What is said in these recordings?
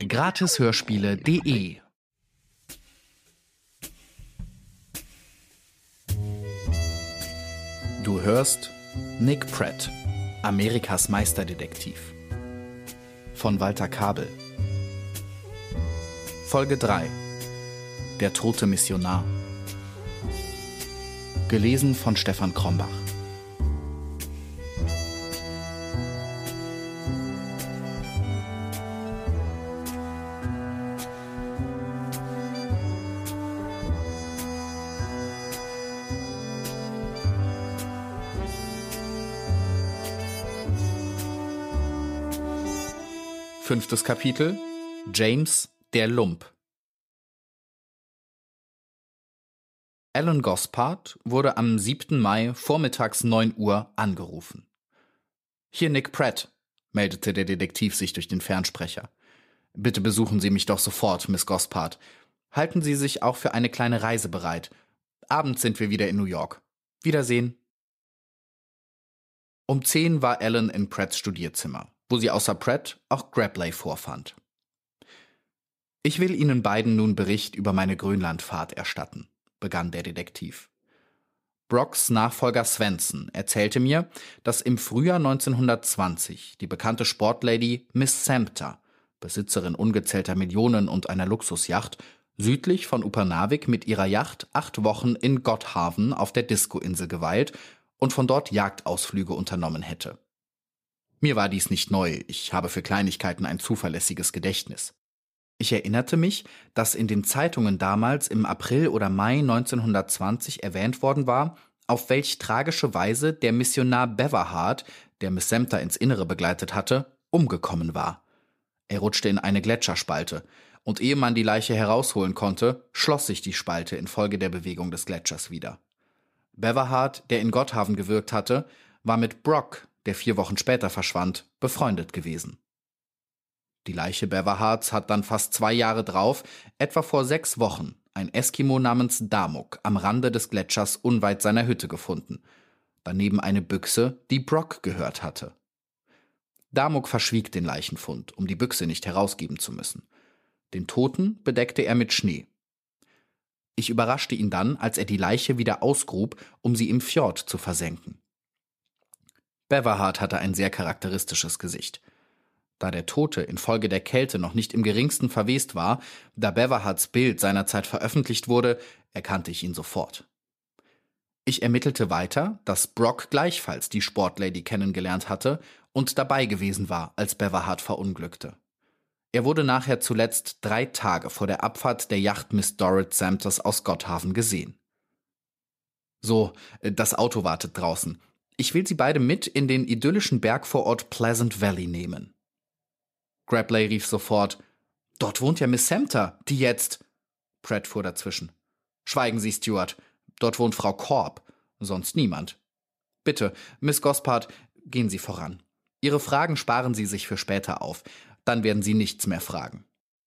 Gratishörspiele.de. Du hörst Nick Pratt, Amerikas Meisterdetektiv von Walter Kabel. Folge 3: Der tote Missionar. Gelesen von Stefan Krombach. Fünftes Kapitel: James, der Lump. Alan Gosspard wurde am 7. Mai vormittags 9 Uhr angerufen. »Hier Nick Pratt«, meldete der Detektiv sich durch den Fernsprecher. »Bitte besuchen Sie mich doch sofort, Miss Gosspard. Halten Sie sich auch für eine kleine Reise bereit. Abends sind wir wieder in New York. Wiedersehen.« Um 10 war Alan in Pratts Studierzimmer, wo sie außer Pratt auch Grabley vorfand. »Ich will Ihnen beiden nun Bericht über meine Grönlandfahrt erstatten«, begann der Detektiv. »Brocks Nachfolger Svensson erzählte mir, dass im Frühjahr 1920 die bekannte Sportlady Miss Sempter, Besitzerin ungezählter Millionen und einer Luxusjacht, südlich von Upernavik mit ihrer Yacht 8 Wochen in Godhavn auf der Disco-Insel geweilt und von dort Jagdausflüge unternommen hätte. Mir war dies nicht neu, ich habe für Kleinigkeiten ein zuverlässiges Gedächtnis. Ich erinnerte mich, dass in den Zeitungen damals im April oder Mai 1920 erwähnt worden war, auf welch tragische Weise der Missionar Beverhard, der Miss Sempter ins Innere begleitet hatte, umgekommen war. Er rutschte in eine Gletscherspalte, und ehe man die Leiche herausholen konnte, schloss sich die Spalte infolge der Bewegung des Gletschers wieder. Beverhard, der in Godhavn gewirkt hatte, war mit Brock, der 4 Wochen später verschwand, befreundet gewesen. Die Leiche Beverhards hat dann fast 2 Jahre drauf, etwa vor 6 Wochen, ein Eskimo namens Damuk am Rande des Gletschers unweit seiner Hütte gefunden. Daneben eine Büchse, die Brock gehört hatte. Damuk verschwieg den Leichenfund, um die Büchse nicht herausgeben zu müssen. Den Toten bedeckte er mit Schnee. Ich überraschte ihn dann, als er die Leiche wieder ausgrub, um sie im Fjord zu versenken. Beverhard hatte ein sehr charakteristisches Gesicht. Da der Tote infolge der Kälte noch nicht im geringsten verwest war, da Beverhards Bild seinerzeit veröffentlicht wurde, erkannte ich ihn sofort. Ich ermittelte weiter, dass Brock gleichfalls die Sportlady kennengelernt hatte und dabei gewesen war, als Beverhard verunglückte. Er wurde nachher zuletzt 3 Tage vor der Abfahrt der Yacht Miss Dorrit Samters aus Godhavn gesehen. »So, das Auto wartet draußen. Ich will Sie beide mit in den idyllischen Bergvorort Pleasant Valley nehmen.« Grabley rief sofort: »Dort wohnt ja Miss Sempter, die jetzt…« Pratt fuhr dazwischen. »Schweigen Sie, Stuart. Dort wohnt Frau Korb, sonst niemand. Bitte, Miss Gosspard, gehen Sie voran. Ihre Fragen sparen Sie sich für später auf. Dann werden Sie nichts mehr fragen.«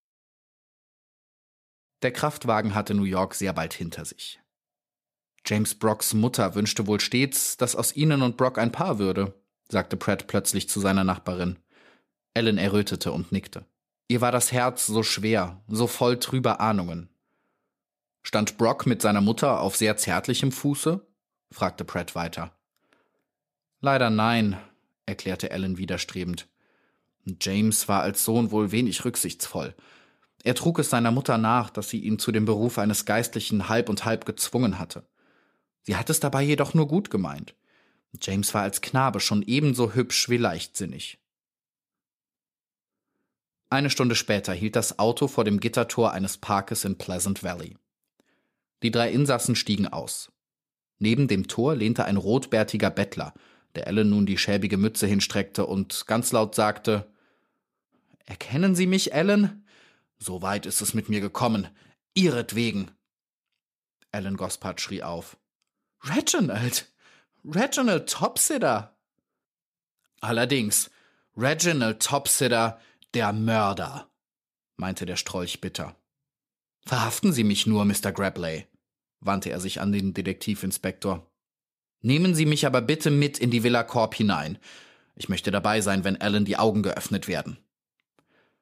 Der Kraftwagen hatte New York sehr bald hinter sich. »James Brocks Mutter wünschte wohl stets, dass aus Ihnen und Brock ein Paar würde«, sagte Pratt plötzlich zu seiner Nachbarin. Alan errötete und nickte. Ihr war das Herz so schwer, so voll trüber Ahnungen. »Stand Brock mit seiner Mutter auf sehr zärtlichem Fuße?« fragte Pratt weiter. »Leider nein«, erklärte Alan widerstrebend. »James war als Sohn wohl wenig rücksichtsvoll. Er trug es seiner Mutter nach, dass sie ihn zu dem Beruf eines Geistlichen halb und halb gezwungen hatte. Sie hat es dabei jedoch nur gut gemeint. James war als Knabe schon ebenso hübsch wie leichtsinnig.« Eine Stunde später hielt das Auto vor dem Gittertor eines Parkes in Pleasant Valley. Die 3 Insassen stiegen aus. Neben dem Tor lehnte ein rotbärtiger Bettler, der Alan nun die schäbige Mütze hinstreckte und ganz laut sagte: »Erkennen Sie mich, Alan? So weit ist es mit mir gekommen. Ihretwegen!« Alan Gosspard schrie auf: »Reginald! Reginald Topsider!« »Allerdings, Reginald Topsider, der Mörder«, meinte der Strolch bitter. »Verhaften Sie mich nur, Mr. Grabley«, wandte er sich an den Detektivinspektor. »Nehmen Sie mich aber bitte mit in die Villa Korb hinein. Ich möchte dabei sein, wenn Alan die Augen geöffnet werden.«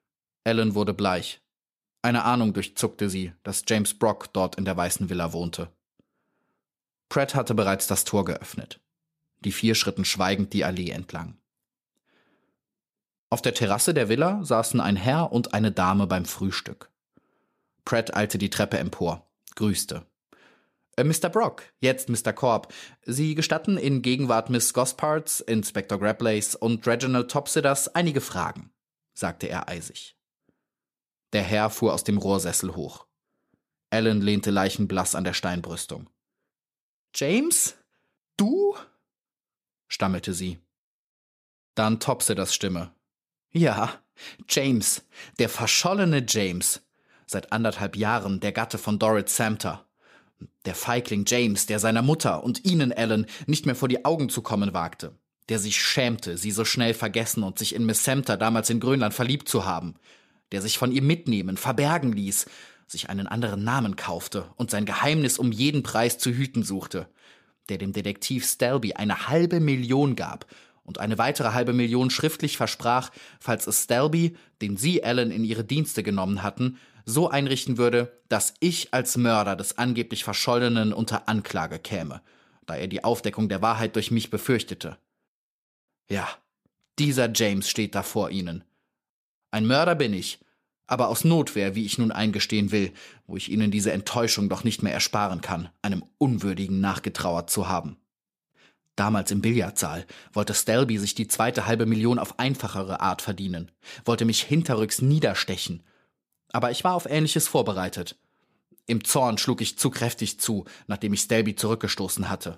Ellen wurde bleich. Eine Ahnung durchzuckte sie, dass James Brock dort in der weißen Villa wohnte. Pratt hatte bereits das Tor geöffnet. Die 4 schritten schweigend die Allee entlang. Auf der Terrasse der Villa saßen ein Herr und eine Dame beim Frühstück. Pratt eilte die Treppe empor, grüßte. Mr. Brock, jetzt Mr. Korb. Sie gestatten in Gegenwart Miss Gospards, Inspector Grablays und Reginald Topsiders einige Fragen, sagte er eisig. Der Herr fuhr aus dem Rohrsessel hoch. Ellen lehnte leichenblass an der Steinbrüstung. »James? Du?« stammelte sie. Dann Topsiders Stimme. »Ja, James, der verschollene James. Seit 1,5 Jahren der Gatte von Dorrit Samter. Der Feigling James, der seiner Mutter und Ihnen, Ellen, nicht mehr vor die Augen zu kommen wagte. Der sich schämte, sie so schnell vergessen und sich in Miss Samter damals in Grönland verliebt zu haben. Der sich von ihr mitnehmen, verbergen ließ, sich einen anderen Namen kaufte und sein Geheimnis um jeden Preis zu hüten suchte. Der dem Detektiv Stelby eine 500.000 gab und eine weitere 500.000 schriftlich versprach, falls es Stelby, den Sie, Ellen, in ihre Dienste genommen hatten, so einrichten würde, dass ich als Mörder des angeblich Verschollenen unter Anklage käme, da er die Aufdeckung der Wahrheit durch mich befürchtete. Ja, dieser James steht da vor Ihnen. Ein Mörder bin ich, aber aus Notwehr, wie ich nun eingestehen will, wo ich Ihnen diese Enttäuschung doch nicht mehr ersparen kann, einem Unwürdigen nachgetrauert zu haben. Damals im Billardsaal wollte Stelby sich die zweite 500.000 auf einfachere Art verdienen, wollte mich hinterrücks niederstechen. Aber ich war auf Ähnliches vorbereitet. Im Zorn schlug ich zu kräftig zu, nachdem ich Stelby zurückgestoßen hatte.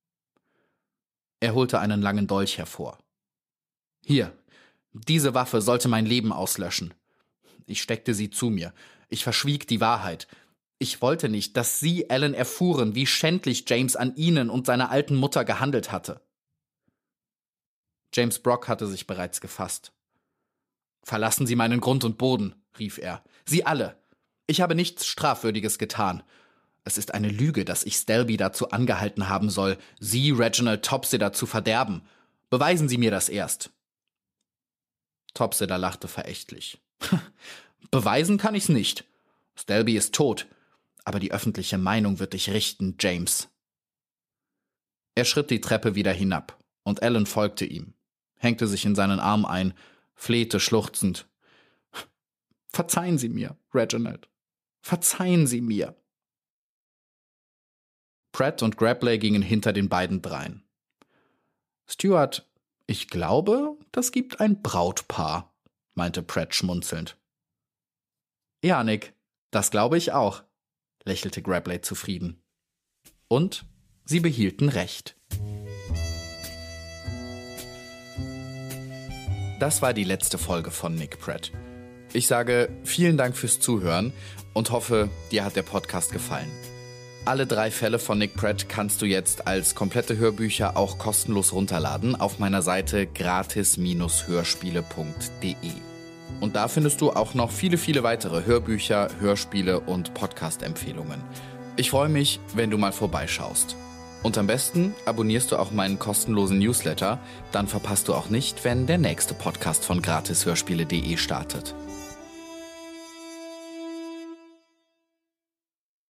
Er holte einen langen Dolch hervor. Hier, diese Waffe sollte mein Leben auslöschen. Ich steckte sie zu mir. Ich verschwieg die Wahrheit. Ich wollte nicht, dass Sie, Ellen, erfuhren, wie schändlich James an Ihnen und seiner alten Mutter gehandelt hatte. James Brock hatte sich bereits gefasst. »Verlassen Sie meinen Grund und Boden«, rief er. »Sie alle! Ich habe nichts Strafwürdiges getan. Es ist eine Lüge, dass ich Stelby dazu angehalten haben soll, Sie, Reginald Topsider, zu verderben. Beweisen Sie mir das erst.« Topsider lachte verächtlich. »Beweisen kann ich's nicht. Stelby ist tot. Aber die öffentliche Meinung wird dich richten, James.« Er schritt die Treppe wieder hinab, und Ellen folgte ihm, hängte sich in seinen Arm ein, flehte schluchzend. »Verzeihen Sie mir, Reginald. Verzeihen Sie mir.« Pratt und Grabley gingen hinter den beiden drein. »Stuart, ich glaube, das gibt ein Brautpaar«, meinte Pratt schmunzelnd. »Ja, Nick, das glaube ich auch«, lächelte Grabley zufrieden. Und sie behielten recht. Das war die letzte Folge von Nick Pratt. Ich sage vielen Dank fürs Zuhören und hoffe, dir hat der Podcast gefallen. Alle 3 Fälle von Nick Pratt kannst du jetzt als komplette Hörbücher auch kostenlos runterladen auf meiner Seite gratis-hörspiele.de. Und da findest du auch noch viele, viele weitere Hörbücher, Hörspiele und Podcast-Empfehlungen. Ich freue mich, wenn du mal vorbeischaust. Und am besten abonnierst du auch meinen kostenlosen Newsletter, dann verpasst du auch nicht, wenn der nächste Podcast von gratishörspiele.de startet.